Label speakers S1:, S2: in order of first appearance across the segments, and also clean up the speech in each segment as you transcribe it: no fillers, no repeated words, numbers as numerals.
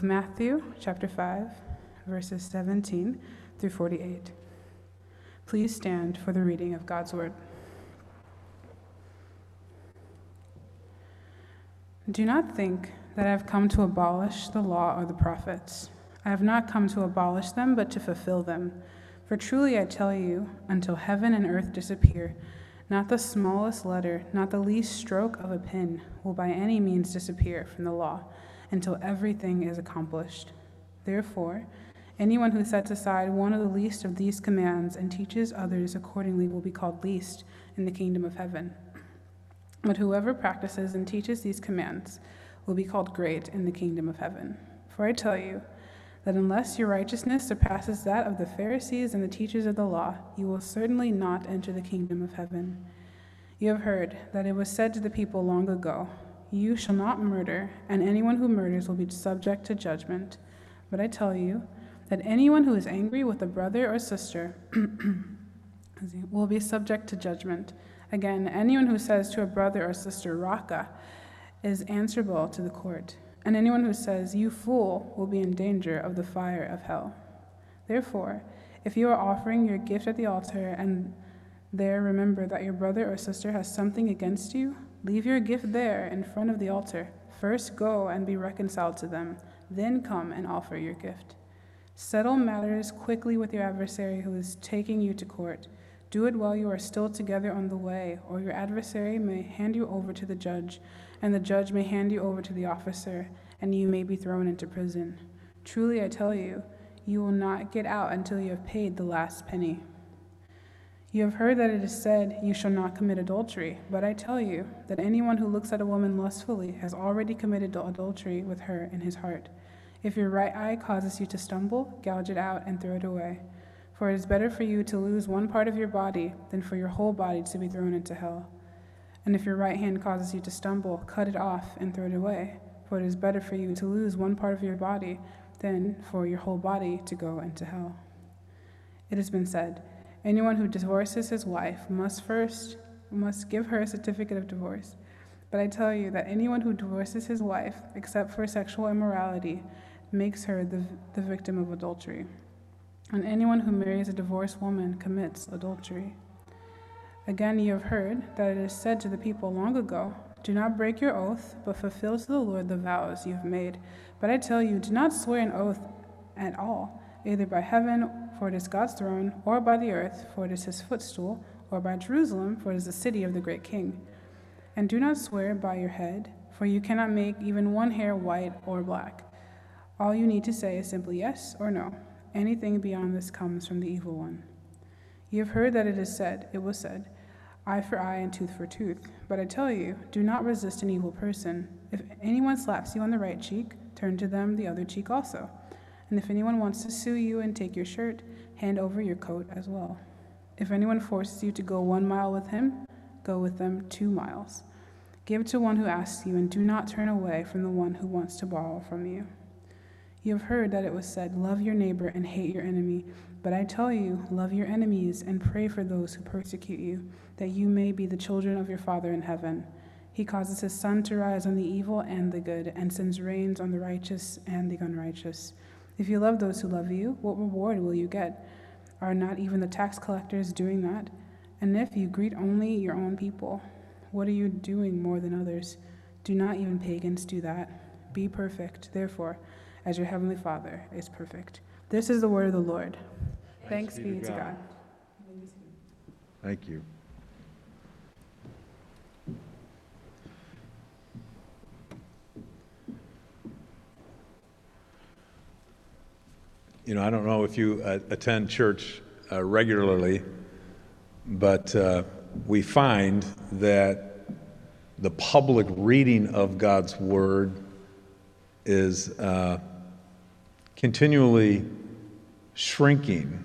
S1: Matthew chapter 5, verses 17 through 48. Please stand for the reading of God's word. Do not think that I have come to abolish the law or the prophets. I have not come to abolish them, but to fulfill them. For truly I tell you, until heaven and earth disappear, not the smallest letter, not the least stroke of a pen will by any means disappear from the law, until everything is accomplished. Therefore, anyone who sets aside one of the least of these commands and teaches others accordingly will be called least in the kingdom of heaven. But whoever practices and teaches these commands will be called great in the kingdom of heaven. For I tell you that unless your righteousness surpasses that of the Pharisees and the teachers of the law, you will certainly not enter the kingdom of heaven. You have heard that it was said to the people long ago, "You shall not murder, and anyone who murders will be subject to judgment." But I tell you that anyone who is angry with a brother or sister will be subject to judgment. Again, anyone who says to a brother or sister, "Raka," is answerable to the court. And anyone who says, "You fool," will be in danger of the fire of hell. Therefore, if you are offering your gift at the altar and there remember that your brother or sister has something against you, leave your gift there in front of the altar. First go and be reconciled to them, then come and offer your gift. Settle matters quickly with your adversary who is taking you to court. Do it while you are still together on the way, or your adversary may hand you over to the judge, and the judge may hand you over to the officer, and you may be thrown into prison. Truly I tell you, you will not get out until you have paid the last penny. You have heard that it is said, "You shall not commit adultery," but I tell you that anyone who looks at a woman lustfully has already committed adultery with her in his heart. If your right eye causes you to stumble, gouge it out and throw it away. For it is better for you to lose one part of your body than for your whole body to be thrown into hell. And if your right hand causes you to stumble, cut it off and throw it away. For it is better for you to lose one part of your body than for your whole body to go into hell. It has been said, anyone who divorces his wife must give her a certificate of divorce. But I tell you that anyone who divorces his wife, except for sexual immorality, makes her the victim of adultery. And anyone who marries a divorced woman commits adultery. Again, you have heard that it is said to the people long ago, "Do not break your oath, but fulfill to the Lord the vows you have made." But I tell you, do not swear an oath at all, either by heaven, for it is God's throne, or by the earth, for it is his footstool, or by Jerusalem, for it is the city of the great king. And do not swear by your head, for you cannot make even one hair white or black. All you need to say is simply yes or no. Anything beyond this comes from the evil one. You have heard that it was said, "Eye for eye and tooth for tooth." But I tell you, do not resist an evil person. If anyone slaps you on the right cheek, turn to them the other cheek also. And if anyone wants to sue you and take your shirt, hand over your coat as well. If anyone forces you to go 1 mile with him, go with them 2 miles. Give to one who asks you, and do not turn away from the one who wants to borrow from you. You have heard that it was said, "Love your neighbor and hate your enemy." But I tell you, love your enemies and pray for those who persecute you, that you may be the children of your Father in heaven. He causes his sun to rise on the evil and the good, and sends rains on the righteous and the unrighteous. If you love those who love you, what reward will you get? Are not even the tax collectors doing that? And if you greet only your own people, what are you doing more than others? Do not even pagans do that? Be perfect, therefore, as your heavenly Father is perfect. This is the word of the Lord. Thanks be to God.
S2: Thank you. You know, I don't know if you attend church regularly, but we find that the public reading of God's Word is continually shrinking,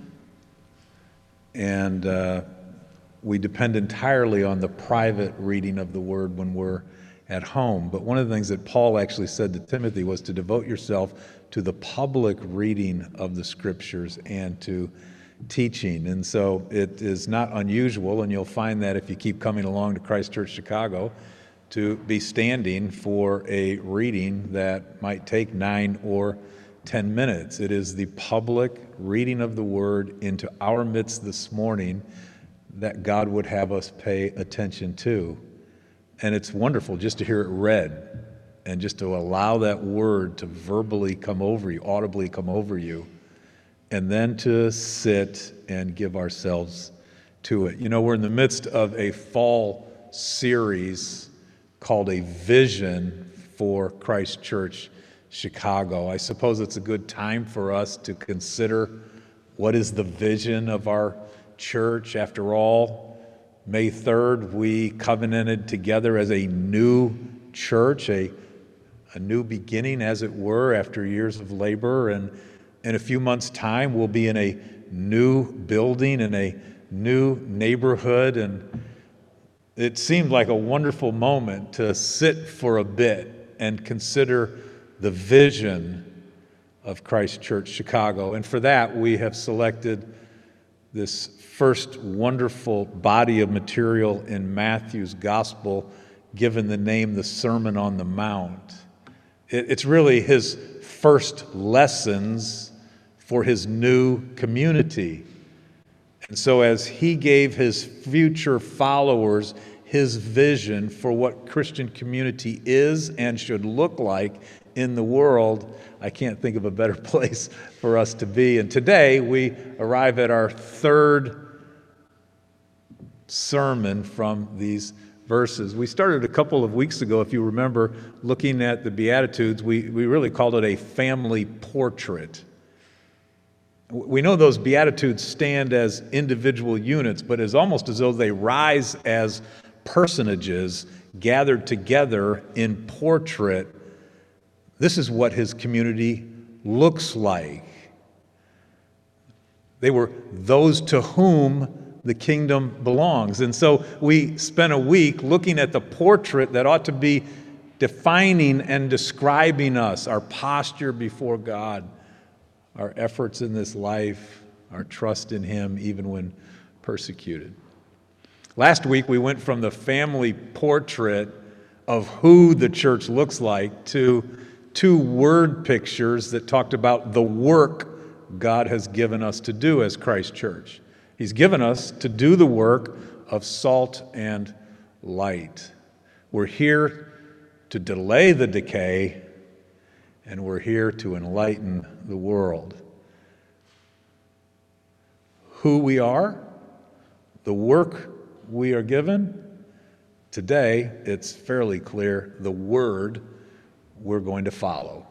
S2: and we depend entirely on the private reading of the Word when we're at home. But one of the things that Paul actually said to Timothy was to devote yourself to the public reading of the Scriptures and to teaching. And so it is not unusual, and you'll find that if you keep coming along to Christ Church Chicago, to be standing for a reading that might take 9 or 10 minutes. It is the public reading of the Word into our midst this morning that God would have us pay attention to. And it's wonderful just to hear it read and just to allow that Word to verbally come over you, audibly come over you, and then to sit and give ourselves to it. You know, we're in the midst of a fall series called A Vision for Christ Church Chicago. I suppose it's a good time for us to consider what is the vision of our church. After all, May 3rd, we covenanted together as a new church, a new beginning, as it were, after years of labor. And in a few months' time, we'll be in a new building, in a new neighborhood. And it seemed like a wonderful moment to sit for a bit and consider the vision of Christ Church Chicago. And for that, we have selected this first wonderful body of material in Matthew's Gospel, given the name the Sermon on the Mount. It's really his first lessons for his new community. And so as he gave his future followers his vision for what Christian community is and should look like in the world, I can't think of a better place for us to be. And today we arrive at our third sermon from these verses. We started a couple of weeks ago, if you remember, looking at the Beatitudes. We really called it a family portrait. We know those Beatitudes stand as individual units, but it's almost as though they rise as personages gathered together in portrait. This is what his community looks like. They were those to whom the kingdom belongs. And so we spent a week looking at the portrait that ought to be defining and describing us, our posture before God, our efforts in this life, our trust in Him even when persecuted. Last week we went from the family portrait of who the church looks like to 2 word pictures that talked about the work God has given us to do as Christ Church. He's given us to do the work of salt and light. We're here to delay the decay, and we're here to enlighten the world. Who we are, the work we are given, today it's fairly clear the word we're going to follow.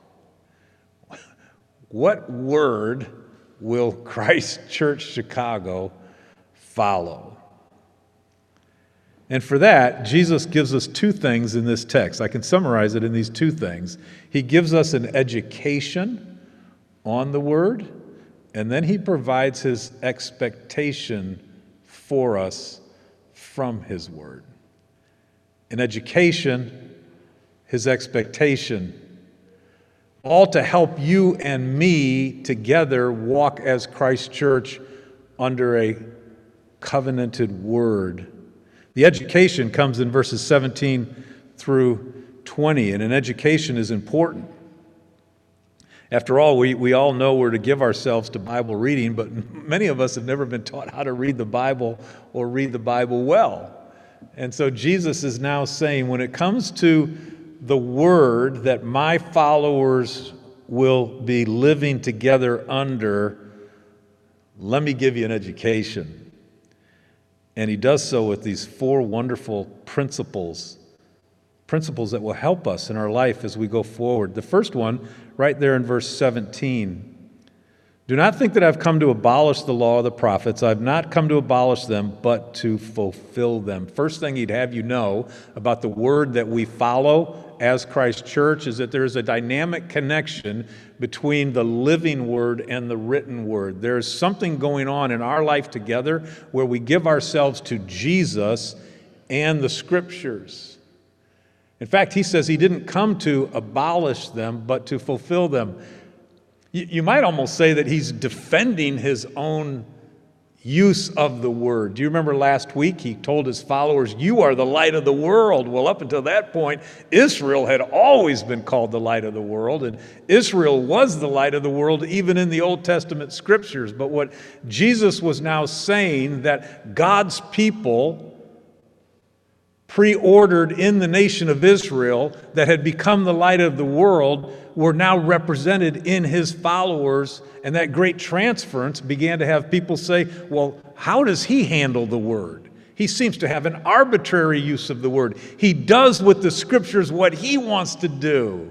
S2: What word will Christ Church Chicago follow? And for that, Jesus gives us 2 things in this text. I can summarize it in these 2 things. He gives us an education on the Word, and then He provides His expectation for us from His Word. An education, His expectation, all to help you and me together walk as Christ Church under a covenanted Word. The education comes in verses 17 through 20, and an education is important. After all, we all know we're to give ourselves to Bible reading, but many of us have never been taught how to read the Bible or read the Bible well. And so Jesus is now saying, when it comes to the Word that my followers will be living together under, let me give you an education. And He does so with these 4 wonderful principles that will help us in our life as we go forward. The first one, right there in verse 17. Do not think that I've come to abolish the law of the prophets. I've not come to abolish them, but to fulfill them. First thing He'd have you know about the word that we follow as Christ Church is that there's a dynamic connection between the living word and the written word. There's something going on in our life together where we give ourselves to Jesus and the Scriptures. In fact, He says He didn't come to abolish them, but to fulfill them. You might almost say that He's defending His own use of the word. Do you remember last week he told his followers, you are the light of the world? Well, up until that point, Israel had always been called the light of the world, and Israel was the light of the world even in the Old Testament scriptures. But what Jesus was now saying, that God's people pre-ordered in the nation of Israel that had become the light of the world were now represented in his followers, and that great transference began to have people say, well, how does he handle the word? He seems to have an arbitrary use of the word. He does with the scriptures what he wants to do.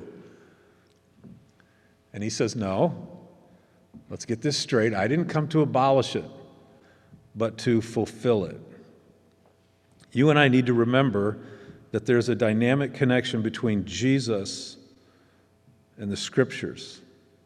S2: And he says, no, let's get this straight. I didn't come to abolish it, but to fulfill it. You and I need to remember that there's a dynamic connection between Jesus and the scriptures.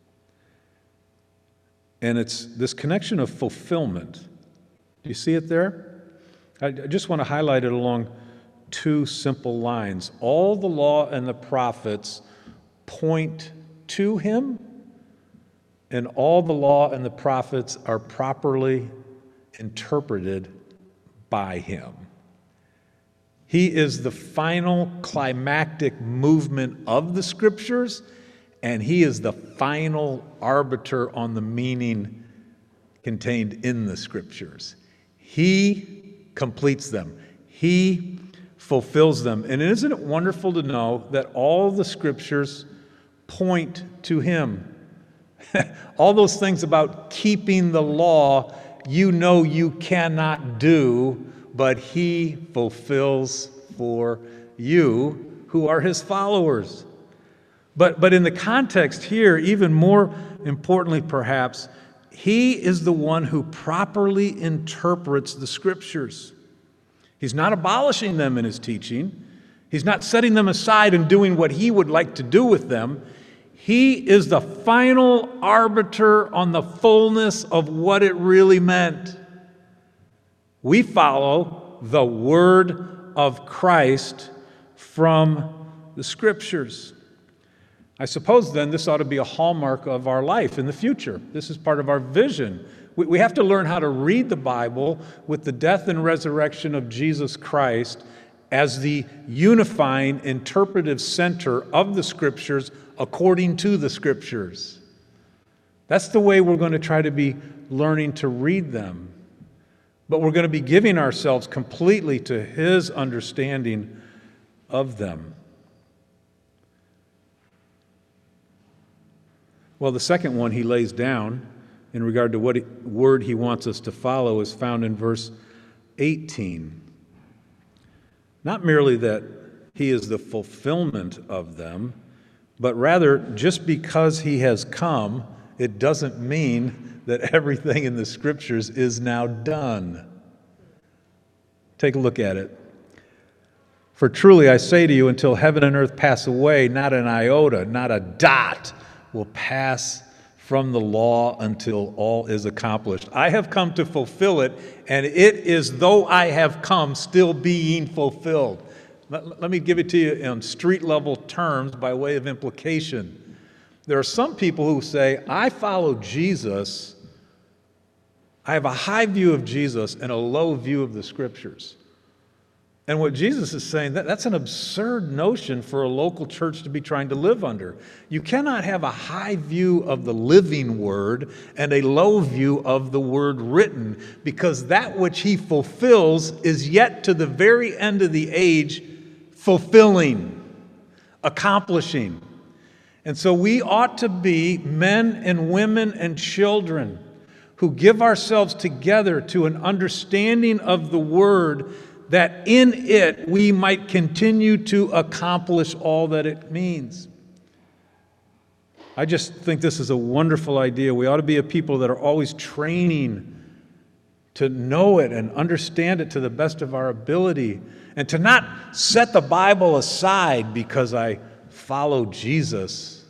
S2: And it's this connection of fulfillment. Do you see it there? I just want to highlight it along two simple lines. All the law and the prophets point to him, and all the law and the prophets are properly interpreted by him. He is the final climactic movement of the scriptures, and he is the final arbiter on the meaning contained in the scriptures. He completes them. He fulfills them. And isn't it wonderful to know that all the scriptures point to him? All those things about keeping the law, you know you cannot do, but he fulfills for you who are his followers. But in the context here, even more importantly perhaps, he is the one who properly interprets the scriptures. He's not abolishing them in his teaching. He's not setting them aside and doing what he would like to do with them. He is the final arbiter on the fullness of what it really meant. We follow the word of Christ from the scriptures. I suppose then this ought to be a hallmark of our life in the future. This is part of our vision. We have to learn how to read the Bible with the death and resurrection of Jesus Christ as the unifying interpretive center of the scriptures according to the scriptures. That's the way we're going to try to be learning to read them. But we're going to be giving ourselves completely to his understanding of them. Well, the second one he lays down in regard to what word he wants us to follow is found in verse 18. Not merely that he is the fulfillment of them, but rather just because he has come, it doesn't mean that everything in the scriptures is now done. Take a look at it. For truly I say to you, until heaven and earth pass away, not an iota, not a dot will pass from the law until all is accomplished. I have come to fulfill it, and it is, though I have come, still being fulfilled. Let me give it to you in street-level terms by way of implication. There are some people who say, I follow Jesus. I have a high view of Jesus and a low view of the scriptures. And what Jesus is saying, that's an absurd notion for a local church to be trying to live under. You cannot have a high view of the living word and a low view of the word written, because that which he fulfills is yet to the very end of the age fulfilling, accomplishing. And so we ought to be men and women and children who give ourselves together to an understanding of the word, that in it we might continue to accomplish all that it means. I just think this is a wonderful idea. We ought to be a people that are always training to know it and understand it to the best of our ability, and to not set the Bible aside because I follow Jesus.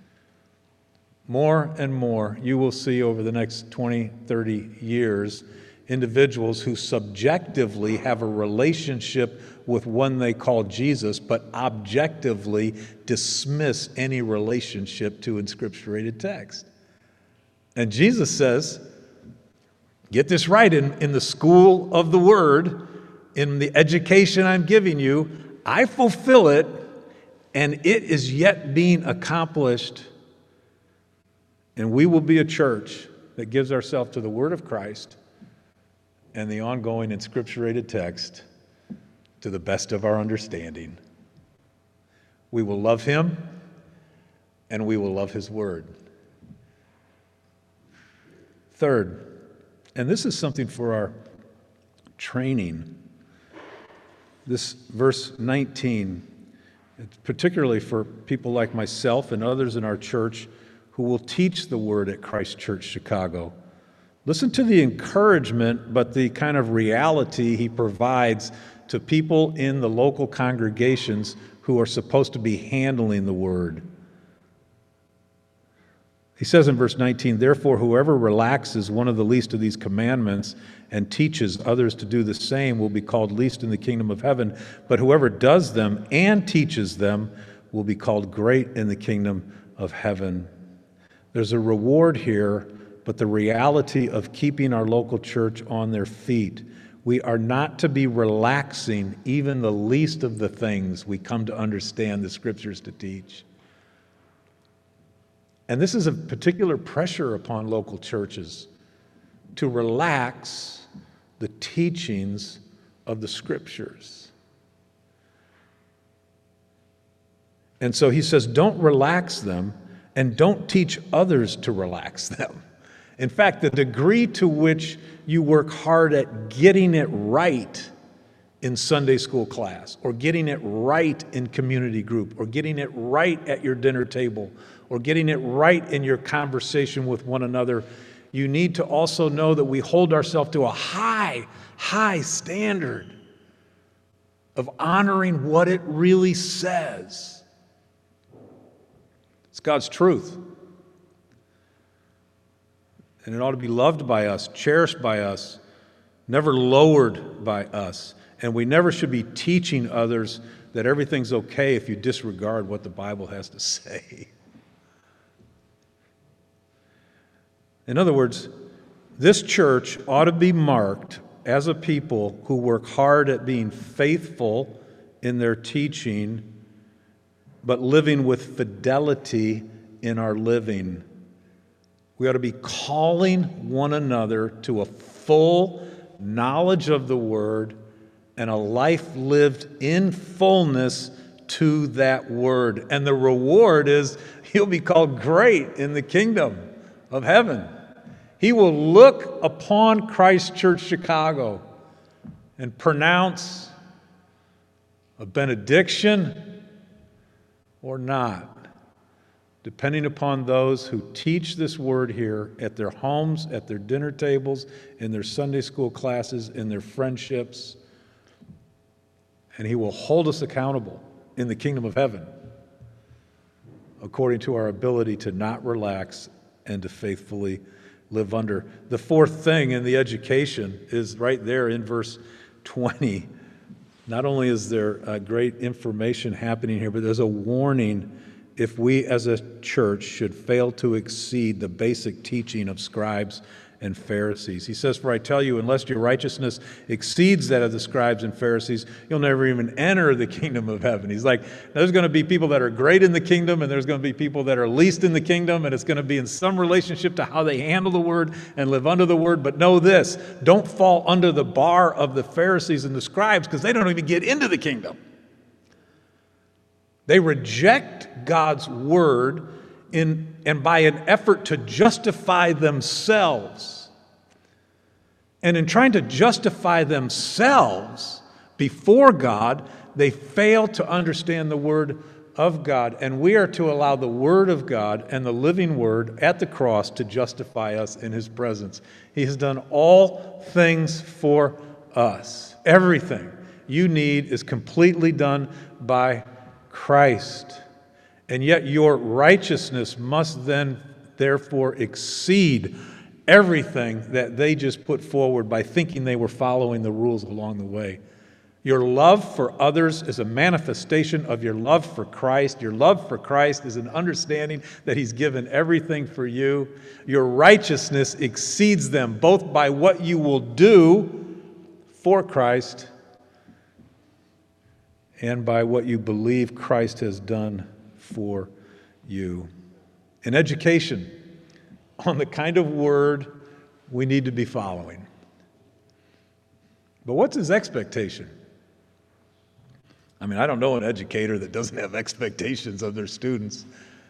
S2: More and more, you will see over the next 20, 30 years, individuals who subjectively have a relationship with one they call Jesus, but objectively dismiss any relationship to inscripturated text. And Jesus says, Get this right in the school of the Word, in the education I'm giving you. I fulfill it, and it is yet being accomplished. And we will be a church that gives ourselves to the Word of Christ and the ongoing inscripturated text to the best of our understanding. We will love Him, and we will love His Word. Third, and this is something for our training, this verse 19, it's particularly for people like myself and others in our church who will teach the Word at Christ Church Chicago. Listen to the encouragement, but the kind of reality he provides to people in the local congregations who are supposed to be handling the Word. He says in verse 19, "Therefore, whoever relaxes one of the least of these commandments and teaches others to do the same will be called least in the kingdom of heaven. But whoever does them and teaches them will be called great in the kingdom of heaven." There's a reward here, but the reality of keeping our local church on their feet. We are not to be relaxing even the least of the things we come to understand the Scriptures to teach. And this is a particular pressure upon local churches to relax the teachings of the Scriptures. And so he says, don't relax them and don't teach others to relax them. In fact, the degree to which you work hard at getting it right in Sunday school class, or getting it right in community group, or getting it right at your dinner table, or getting it right in your conversation with one another, you need to also know that we hold ourselves to a high, high standard of honoring what it really says. It's God's truth. And it ought to be loved by us, cherished by us, never lowered by us. And we never should be teaching others that everything's okay if you disregard what the Bible has to say. In other words, this church ought to be marked as a people who work hard at being faithful in their teaching, but living with fidelity in our living. We ought to be calling one another to a full knowledge of the Word and a life lived in fullness to that Word. And the reward is you'll be called great in the kingdom of heaven. He will look upon Christ Church Chicago and pronounce a benediction or not, depending upon those who teach this word here at their homes, at their dinner tables, in their Sunday school classes, in their friendships. And He will hold us accountable in the kingdom of heaven according to our ability to not relax and to faithfully live under. The fourth thing in the education is right there in verse 20. Not only is there great information happening here, but there's a warning if we as a church should fail to exceed the basic teaching of scribes and Pharisees. He says, "For I tell you, unless your righteousness exceeds that of the scribes and Pharisees, you'll never even enter the kingdom of heaven." He's like, there's going to be people that are great in the kingdom, and there's going to be people that are least in the kingdom, and it's going to be in some relationship to how they handle the word and live under the word. But know this, don't fall under the bar of the Pharisees and the scribes, because they don't even get into the kingdom. They reject God's word and by an effort to justify themselves. And in trying to justify themselves before God, they fail to understand the word of God. And we are to allow the word of God and the living word at the cross to justify us in His presence. He has done all things for us. Everything you need is completely done by Christ. And yet your righteousness must then therefore exceed everything that they just put forward by thinking they were following the rules along the way. Your love for others is a manifestation of your love for Christ. Your love for Christ is an understanding that He's given everything for you. Your righteousness exceeds them, both by what you will do for Christ and by what you believe Christ has done for you. In education, on the kind of word we need to be following. But what's His expectation? I mean, I don't know an educator that doesn't have expectations of their students.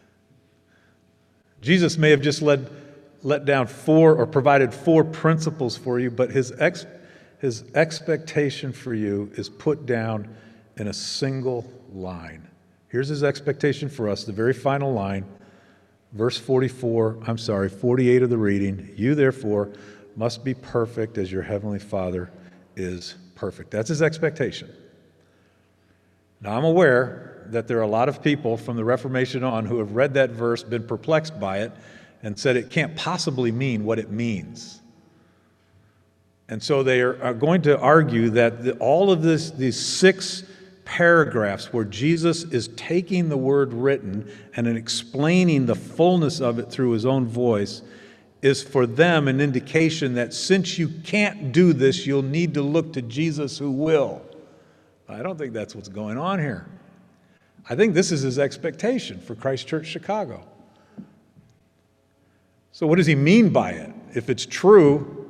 S2: Jesus may have just let down 4 or provided 4 principles for you, but his expectation for you is put down in a single line. Here's His expectation for us, the very final line, verse 48 of the reading. You therefore must be perfect as your heavenly Father is perfect. That's His expectation. Now, I'm aware that there are a lot of people from the Reformation on who have read that verse, been perplexed by it, and said it can't possibly mean what it means. And so they are going to argue that all of these 6 paragraphs where Jesus is taking the word written and explaining the fullness of it through His own voice is for them an indication that since you can't do this, you'll need to look to Jesus who will. I don't think that's what's going on here. I think this is His expectation for Christ Church Chicago. So what does He mean by it? If it's true,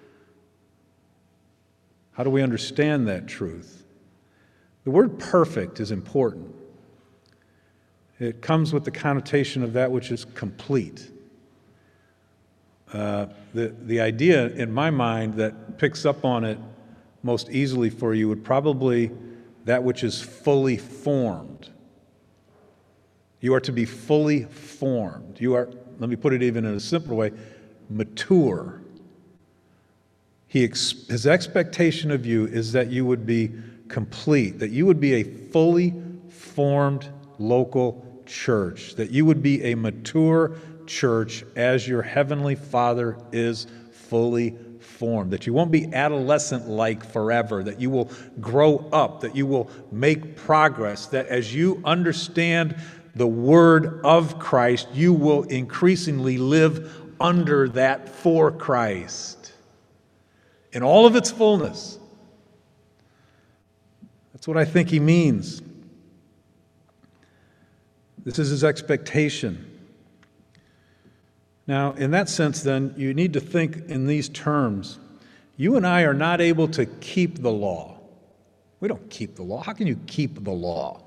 S2: how do we understand that truth? The word perfect is important. It comes with the connotation of that which is complete. The idea in my mind that picks up on it most easily for you would probably that which is fully formed. You are to be fully formed. You are, let me put it even in a simpler way, mature. His expectation of you is that you would be complete, that you would be a fully formed local church, that you would be a mature church as your heavenly Father is fully formed, that you won't be adolescent-like forever, that you will grow up, that you will make progress, that as you understand the word of Christ, you will increasingly live under that for Christ in all of its fullness. That's what I think He means. This is His expectation. Now, in that sense, then, you need to think in these terms. You and I are not able to keep the law. We don't keep the law. How can you keep the law?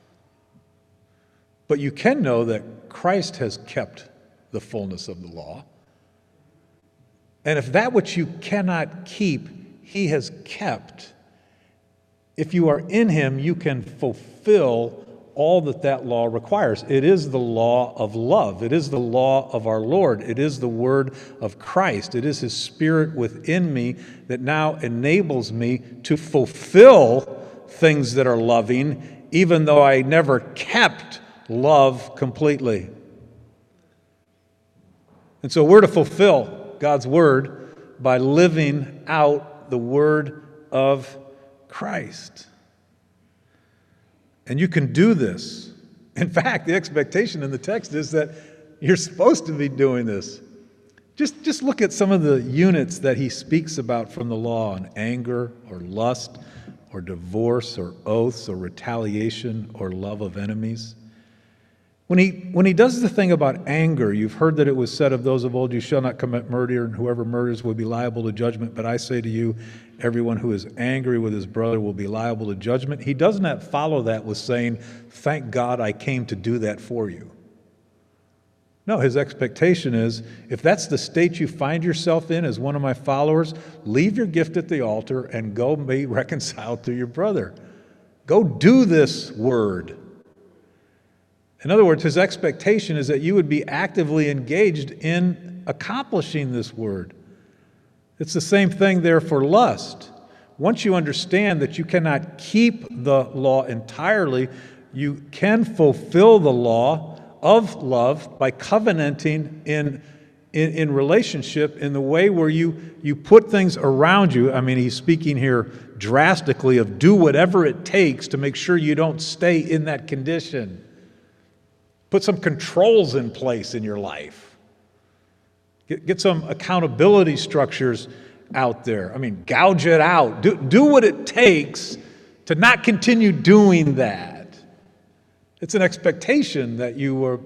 S2: But you can know that Christ has kept the fullness of the law. And if that which you cannot keep, He has kept, if you are in Him, you can fulfill all that law requires. It is the law of love. It is the law of our Lord. It is the word of Christ. It is His Spirit within me that now enables me to fulfill things that are loving, even though I never kept love completely. And so we're to fulfill God's word by living out the word of Christ. And you can do this. In fact, the expectation in the text is that you're supposed to be doing this. Just look at some of the units that he speaks about from the law on anger or lust or divorce or oaths or retaliation or love of enemies. When he does the thing about anger, you've heard that it was said of those of old, you shall not commit murder, and whoever murders will be liable to judgment. But I say to you, everyone who is angry with his brother will be liable to judgment. He does not follow that with saying, thank God I came to do that for you. No, his expectation is, if that's the state you find yourself in as one of my followers, leave your gift at the altar and go be reconciled to your brother. Go do this word. In other words, his expectation is that you would be actively engaged in accomplishing this word. It's the same thing there for lust. Once you understand that you cannot keep the law entirely, you can fulfill the law of love by covenanting in in relationship in the way where you put things around you. I mean, he's speaking here drastically of do whatever it takes to make sure you don't stay in that condition. Put some controls in place in your life. Get some accountability structures out there. I mean, gouge it out. Do what it takes to not continue doing that. It's an expectation that you will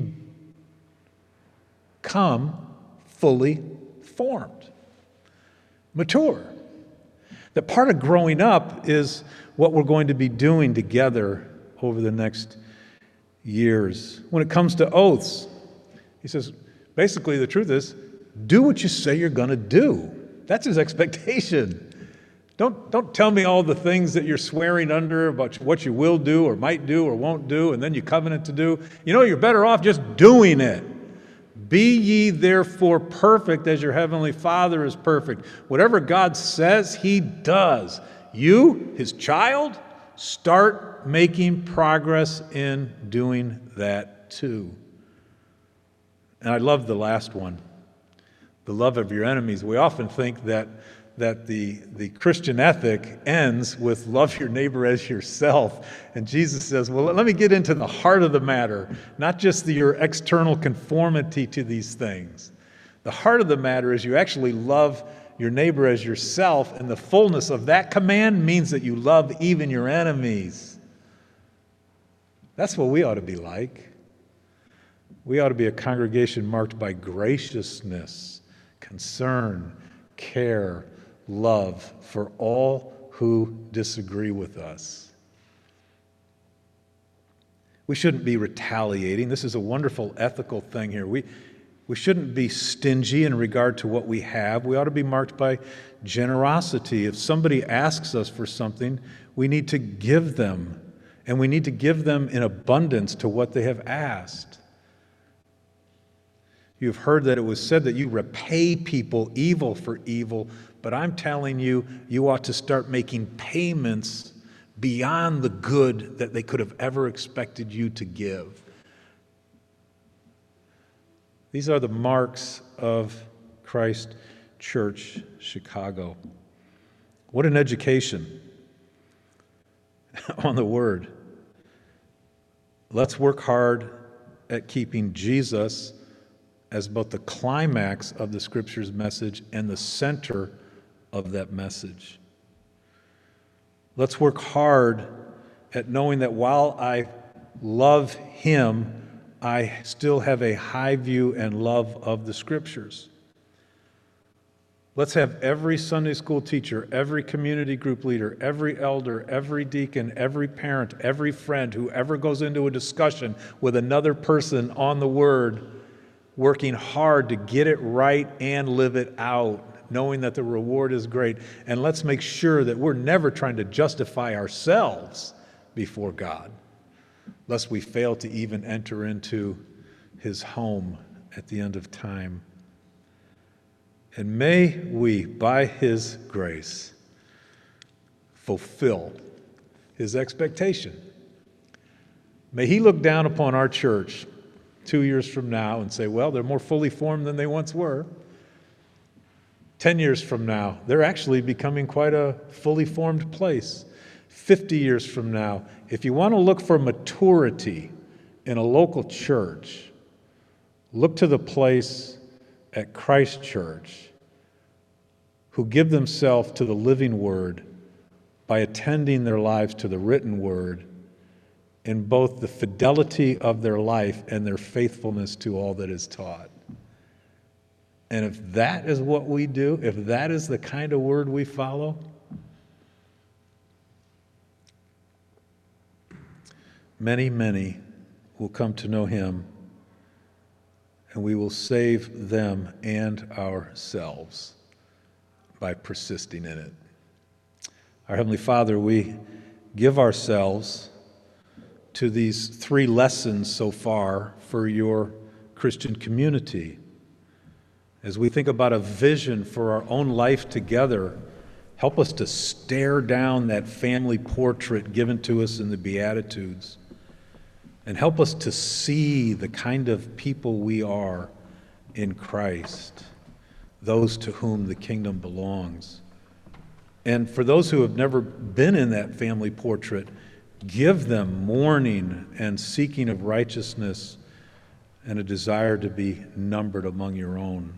S2: become fully formed, mature. That part of growing up is what we're going to be doing together over the next years. When it comes to oaths, he says, basically the truth is, do what you say you're going to do. That's his expectation. Don't tell me all the things that you're swearing under about what you will do or might do or won't do, and then you covenant to do. You know, you're better off just doing it. Be ye therefore perfect as your heavenly Father is perfect. Whatever God says, he does. You, his child, start making progress in doing that too. And I love the last one, the love of your enemies. We often think that the Christian ethic ends with love your neighbor as yourself. And Jesus says, well, let me get into the heart of the matter, not just your external conformity to these things. The heart of the matter is you actually love your neighbor as yourself, and the fullness of that command means that you love even your enemies. That's what we ought to be like. We ought to be a congregation marked by graciousness, concern, care, love for all who disagree with us. We shouldn't be retaliating. This is a wonderful ethical thing here. We shouldn't be stingy in regard to what we have. We ought to be marked by generosity. If somebody asks us for something, we need to give them, and we need to give them in abundance to what they have asked. You've heard that it was said that you repay people evil for evil, but I'm telling you, you ought to start making payments beyond the good that they could have ever expected you to give. These are the marks of Christ Church Chicago. What an education on the Word. Let's work hard at keeping Jesus as both the climax of the Scripture's message and the center of that message. Let's work hard at knowing that while I love Him, I still have a high view and love of the Scriptures. Let's have every Sunday school teacher, every community group leader, every elder, every deacon, every parent, every friend, whoever goes into a discussion with another person on the Word, working hard to get it right and live it out, knowing that the reward is great. And let's make sure that we're never trying to justify ourselves before God, lest we fail to even enter into His home at the end of time. And may we, by His grace, fulfill His expectation. May He look down upon our church 2 years from now and say, well, they're more fully formed than they once were. 10 years from now, they're actually becoming quite a fully formed place. 50 years from now, if you want to look for maturity in a local church, look to the place at Christ Church who give themselves to the living Word by attending their lives to the written Word in both the fidelity of their life and their faithfulness to all that is taught. And if that is what we do, if that is the kind of Word we follow, many, many will come to know Him, and we will save them and ourselves by persisting in it. Our Heavenly Father, we give ourselves to these 3 lessons so far for your Christian community. As we think about a vision for our own life together, help us to stare down that family portrait given to us in the Beatitudes, and help us to see the kind of people we are in Christ, those to whom the kingdom belongs. And for those who have never been in that family portrait, give them mourning and seeking of righteousness and a desire to be numbered among your own.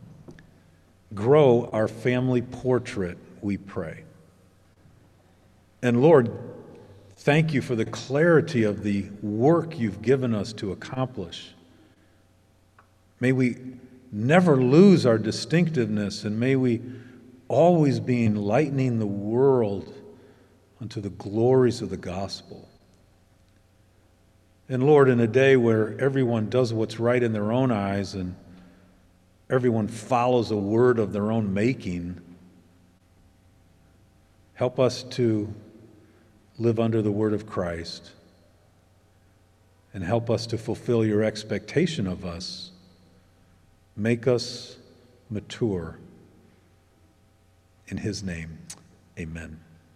S2: Grow our family portrait, we pray. And Lord, thank you for the clarity of the work you've given us to accomplish. May we never lose our distinctiveness, and may we always be enlightening the world unto the glories of the gospel. And Lord, in a day where everyone does what's right in their own eyes and everyone follows a word of their own making, help us to live under the word of Christ, and help us to fulfill your expectation of us. Make us mature. In his name, amen.